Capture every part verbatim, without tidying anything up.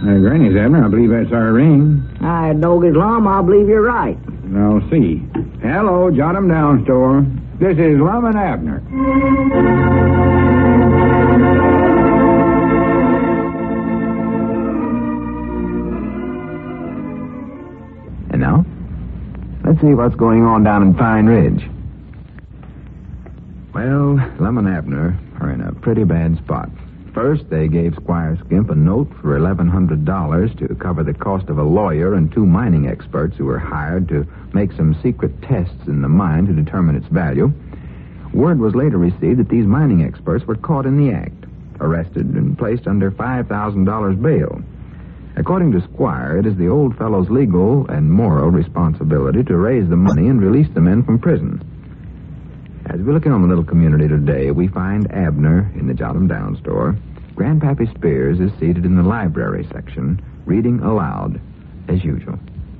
Uh, Granny's, Abner, I believe that's our ring. I dog his lum, I believe you're right. I'll see. Hello, Jot 'em Down store. This is Lum and Abner. And now, let's see what's going on down in Pine Ridge. Well, Lum and Abner are in a pretty bad spot. First, they gave Squire Skimp a note for eleven hundred dollars to cover the cost of a lawyer and two mining experts who were hired to make some secret tests in the mine to determine its value. Word was later received that these mining experts were caught in the act, arrested, and placed under five thousand dollars bail. According to Squire, it is the old fellow's legal and moral responsibility to raise the money and release the men from prison. As we look in on the little community today, we find Abner in the Jot 'em Down store. Grandpappy Spears is seated in the library section, reading aloud, as usual.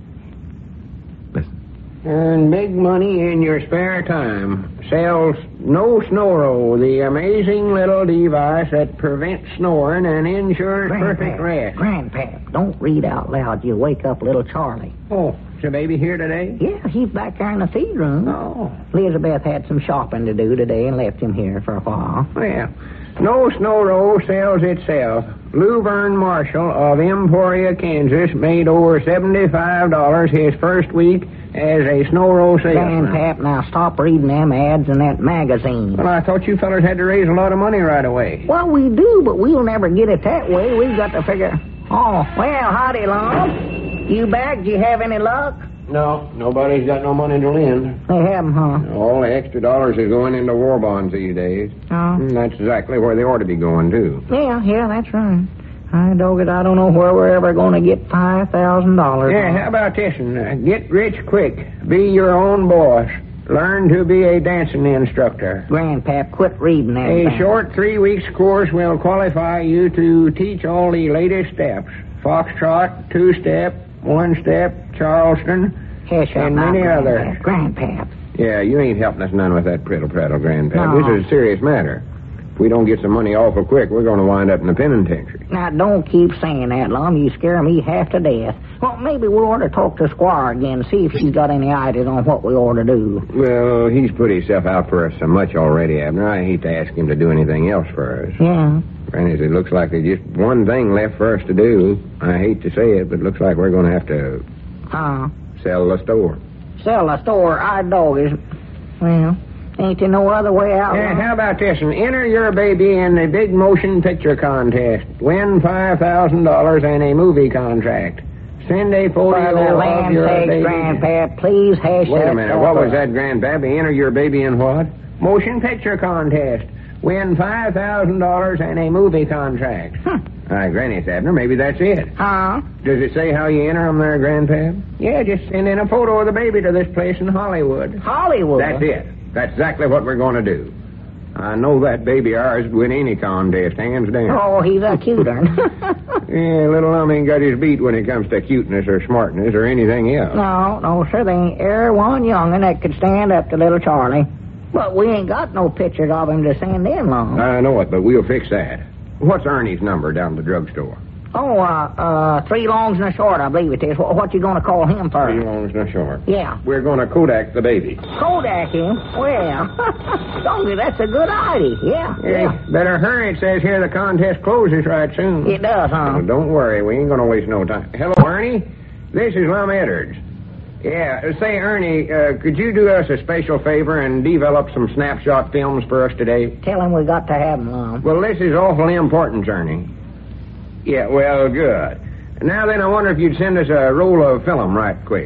Listen. Earn big money in your spare time. Sells No Snoro, the amazing little device that prevents snoring and ensures perfect rest. Grandpap, don't read out loud. You'll wake up little Charlie. Oh, is the baby here today? Yeah, he's back there in the feed room. Oh. Elizabeth had some shopping to do today and left him here for a while. Well, No Snoro sells itself. Luverne Marshall of Emporia, Kansas, made over seventy-five dollars his first week as a Snoro salesman. Grandpap, now stop reading them ads in that magazine. Well, I thought you fellas had to raise a lot of money right away. Well, we do, but we'll never get it that way. We've got to figure... Oh, well, howdy, Lum. You back? Do you have any luck? No, nobody's got no money to lend. They haven't, huh? All the extra dollars is going into war bonds these days. Oh. And that's exactly where they ought to be going, too. Yeah, yeah, that's right. I dog it, I don't know where we're ever going to get five thousand dollars. Yeah, how about this? And uh, get rich quick. Be your own boss. Learn to be a dancing instructor. Grandpap, quit reading that. A thing. short three-weeks course will qualify you to teach all the latest steps. Foxtrot, two-step, one-step, Charleston, Yes, and now, many Grandpap. others. Grandpap. Yeah, you ain't helping us none with that prittle-prattle, Grandpap. No. This is a serious matter. If we don't get some money awful quick, we're going to wind up in the penitentiary. Now, don't keep saying that, Lum. You scare me half to death. Well, maybe we ought to talk to Squire again, see if she's got any ideas on what we ought to do. Well, he's put himself out for us so much already, Abner. I hate to ask him to do anything else for us. Yeah. Granny, it looks like there's just one thing left for us to do. I hate to say it, but it looks like we're going to have to Huh? sell the store. Sell the store, our dog is... Well, ain't there no other way out? Yeah, Lum? how about this? And enter your baby in the big motion picture contest. Win five thousand dollars and a movie contract. Send a photo For the of land your sakes, baby. Grandpap, please hash Wait that a minute. stuff What was up. that, Grandpappy? Enter your baby in what? Motion picture contest. Win five thousand dollars and a movie contract. Huh. All right, Granny, it's Abner. Maybe that's it. Huh? Does it say how you enter them there, Grandpap? Yeah, just send in a photo of the baby to this place in Hollywood. Hollywood. That's it. That's exactly what we're going to do. I know that baby of ours would win any contest, hands down. Oh, he's a cute one. Yeah, little Lum ain't got his beat when it comes to cuteness or smartness or anything else. No, no, sir, there ain't e'er one young'un that could stand up to little Charlie. But we ain't got no pictures of him to send in, Lum. I know it, but we'll fix that. What's Ernie's number down at the drugstore? Oh, uh, uh, three longs and a short, I believe it is. What, what you going to call him first? Three longs and a short. Yeah. We're going to Kodak the baby. Kodak him? Well, Donkey, that's a good idea. Yeah, Hey, yeah. better hurry. It says here the contest closes right soon. It does, huh? Well, don't worry. We ain't going to waste no time. Hello, Ernie. This is Lum Edwards. Yeah, uh, say, Ernie, uh, could you do us a special favor and develop some snapshot films for us today? Tell him we got to have him, Lum. Well, this is awfully important, Ernie. Yeah, well, good. Now then, I wonder if you'd send us a roll of film right quick.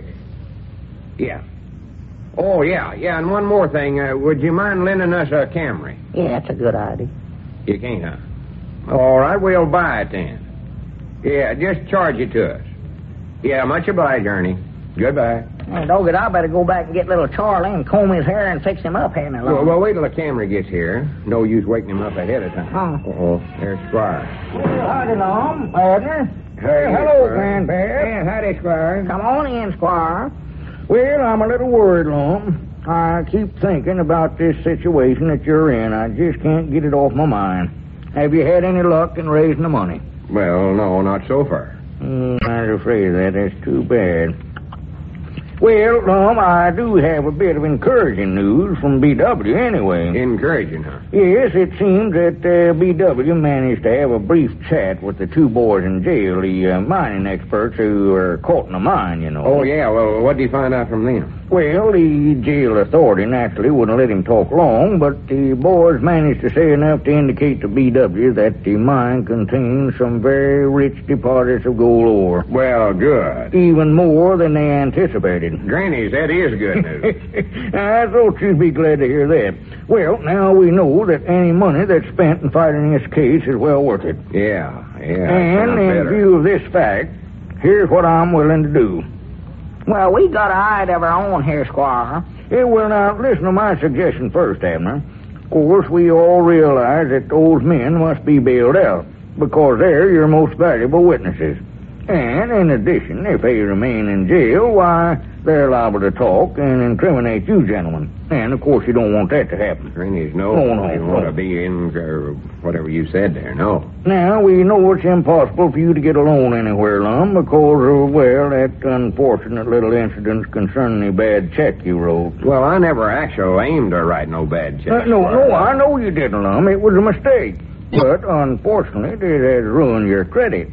Yeah. Oh, yeah, yeah, and one more thing. Uh, would you mind lending us a Camry? Yeah, that's a good idea. You can't, huh? All right, we'll buy it then. Yeah, just charge it to us. Yeah, much obliged, Ernie. Goodbye. Hey, Doggett, I better go back and get little Charlie and comb his hair and fix him up, hadn't I, Lum? Well, well, wait till the Camry gets here. No use waking him up ahead of time. Oh. Uh-oh, there's Squire. Well, howdy, Lum. Abner. Hey, hello, Squire. Grandpap. Yeah, howdy, Squire. Come on in, Squire. Well, I'm a little worried, Lum. I keep thinking about this situation that you're in. I just can't get it off my mind. Have you had any luck in raising the money? Well, no, not so far. Mm, I'm afraid of that. That's too bad. Well, Lum, I do have a bit of encouraging news from B W anyway. Encouraging, huh? Yes, it seems that uh, B W managed to have a brief chat with the two boys in jail, the uh, mining experts who were caught in the mine, you know. Oh, yeah. Well, what did you find out from them? Well, the jail authority naturally wouldn't let him talk long, but the boys managed to say enough to indicate to B W that the mine contains some very rich deposits of gold ore. Well, good. Even more than they anticipated. Grannies, that is good news. I thought you'd be glad to hear that. Well, now we know that any money that's spent in fighting this case is well worth it. Yeah, yeah. And in better. view of this fact, here's what I'm willing to do. Well, we got a hide of our own here, Squire. Yeah, well, now, listen to my suggestion first, Abner. Of course, we all realize that those men must be bailed out, because they're your most valuable witnesses. And, in addition, if they remain in jail, why, they're liable to talk and incriminate you gentlemen. And, of course, you don't want that to happen. Grannies, no. Oh, no, You no. want to be in uh, whatever you said there, no. Now, we know it's impossible for you to get a loan anywhere, Lum, because of, well, that unfortunate little incident concerning the bad check you wrote. Well, I never actually aimed to write no bad check. Uh, no, no, I know you didn't, Lum. It was a mistake. But, unfortunately, it has ruined your credit.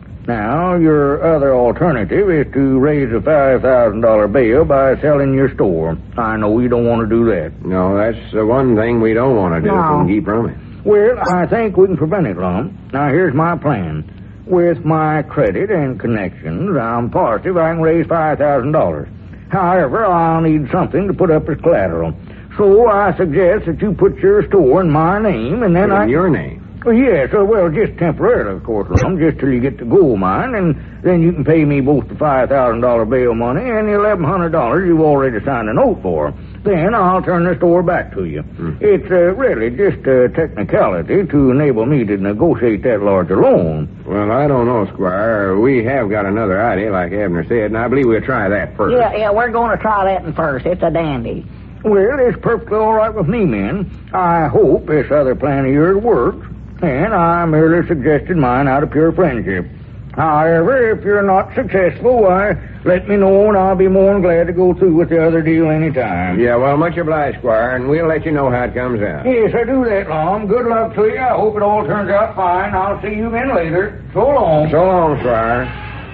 Now, your other alternative is to raise a five thousand dollars bail by selling your store. I know you don't want to do that. No, that's the one thing we don't want to do. No. If we can keep from it. Well, I think we can prevent it, Lum. Now, here's my plan. With my credit and connections, I'm positive I can raise five thousand dollars. However, I'll need something to put up as collateral. So I suggest that you put your store in my name, and then In I... your name. Well, yes, uh, well, just temporarily, of course, Lum, just till you get the gold mine, and then you can pay me both the five thousand dollars bail money and the eleven hundred dollars you've already signed a note for. Then I'll turn the store back to you. Hmm. It's uh, really just a technicality to enable me to negotiate that larger loan. Well, I don't know, Squire. We have got another idea, like Abner said, and I believe we'll try that first. Yeah, yeah, we're going to try that one first. It's a dandy. Well, it's perfectly all right with me, men. I hope this other plan of yours works, and I merely suggested mine out of pure friendship. However, if you're not successful, why, let me know, and I'll be more than glad to go through with the other deal any time. Yeah, well, much obliged, Squire, and we'll let you know how it comes out. Yes, I do that, Lum. Good luck to you. I hope it all turns out fine. I'll see you men later. So long. So long, Squire.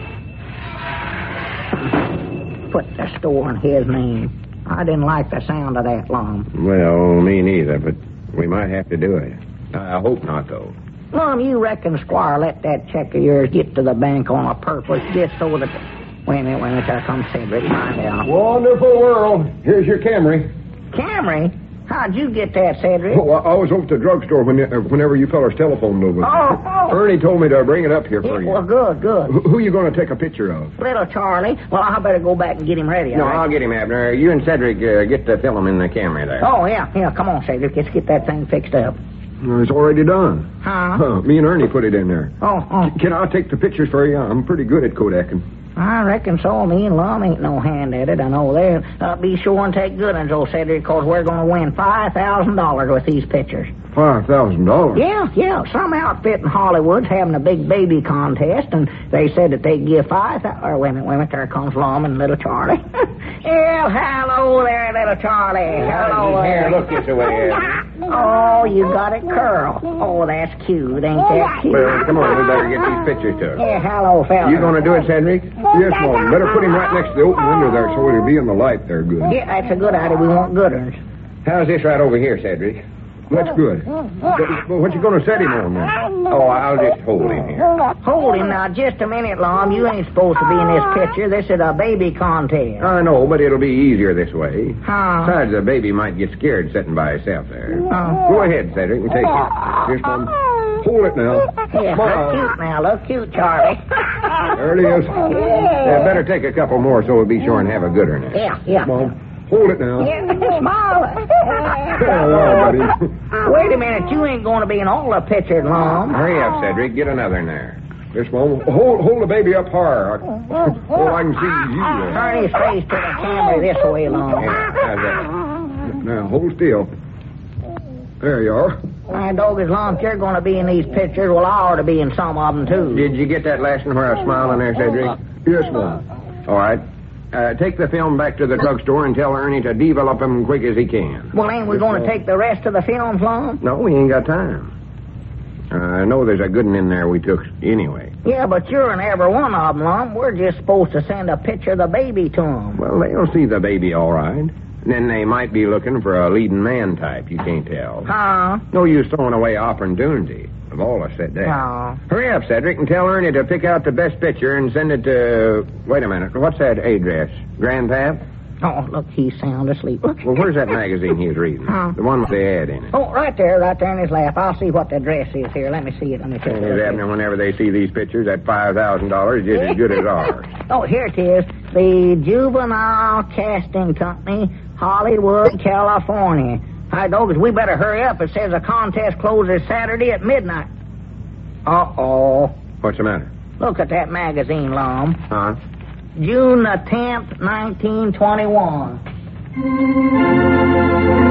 Put the store in his name. I didn't like the sound of that, Lum. Well, me neither, but we might have to do it. I hope not, though. Lum, you reckon Squire let that check of yours get to the bank on a purpose just so that... Wait a minute, wait a minute. There comes Cedric. Find out. Wonderful world. Here's your Camry. Camry? How'd you get that, Cedric? Oh, I I was over at the drugstore when, uh, whenever you fellas telephoned over. Oh, oh. Ernie told me to bring it up here Yeah, for you. well, good, good. Who, who are you going to take a picture of? Little Charlie. Well, I better go back and get him ready. No, all right? I'll get him, Abner. You and Cedric uh, get the film in the camera there. Oh, yeah, yeah. Come on, Cedric. Let's get that thing fixed up. Uh, It's already done. Huh? Huh, me and Ernie put it in there. Oh, oh. Can I take the pictures for you? I'm pretty good at Kodaking. I reckon so. Me and Lum ain't no hand at it. I know that. Uh, be sure and take good ones, old Cedric, because we're going to win five thousand dollars with these pictures. Five thousand dollars. Yeah, yeah. Some outfit in Hollywood's having a big baby contest, and they said that they'd give five thousand... Or wait a minute, wait a minute. There comes Lum and little Charlie. Yeah, hello there, little Charlie. Hello Here, there. look this way, Abner. Oh, you got it curled. Oh, that's cute. Ain't that cute? Well, come on, we better get these pictures to us. Yeah, hello, fella. You going to do it, Cedric? Yes, Mom. Better put him right next to the open window there so it'll be in the light there good. Yeah, that's a good idea. We want good ones. How's this right over here, Cedric? That's good. But, but what you going to set him on then? Oh, I'll just hold him here. Hold him now just a minute, Lum. You ain't supposed to be in this picture. This is a baby contest. I know, but it'll be easier this way. Huh? Besides, the baby might get scared sitting by herself there. Oh. Go ahead, Cedric, and take it. Yes, Mom. Hold it now. Yeah, look cute now. Look cute, Charlie. There it is. Yeah, better take a couple more so we'll be sure and have a good one. Yeah, yeah. Mom, hold it now. Yeah, smile. Yeah, buddy. Wait a minute. You ain't going to be in all the pictures, Lum. Hurry up, Cedric. Get another in there. Yes, Mom. Hold, hold the baby up higher. Oh, I can see you. there. Turn his face to the camera this way, Lum. Yeah, how's that? Now, hold still. There you are. My dog, as long as you're going to be in these pictures, well, I ought to be in some of them, too. Did you get that last one where I was smiling there, Cedric? Yes, ma'am. All right. Uh, take the film back to the drugstore and tell Ernie to develop them quick as he can. Well, ain't we going to take the rest of the films, Lum? No, we ain't got time. Uh, I know there's a good one in there we took anyway. Yeah, but you're in every one of them, Lum. We're just supposed to send a picture of the baby to them. Well, they'll see the baby all right. Then they might be looking for a leading man type. You can't tell. Huh? No use throwing away opportunity. I've always said that. No. Hurry up, Cedric, and tell Ernie to pick out the best picture and send it to... Wait a minute. What's that address? Grand Tap? Oh, look, he's sound asleep. Look. Well, where's that magazine he was reading? Huh? The one with the ad in it. Oh, right there, right there in his lap. I'll see what the address is here. Let me see it. Let me see And it. his Abner, whenever they see these pictures, that five thousand dollars is just as good as ours. Oh, here it is. The Juvenile Casting Company, Hollywood, California. Hi, dogs, we better hurry up. It says the contest closes Saturday at midnight. Uh-oh. What's the matter? Look at that magazine, Lum. Huh? June the tenth, nineteen twenty-one.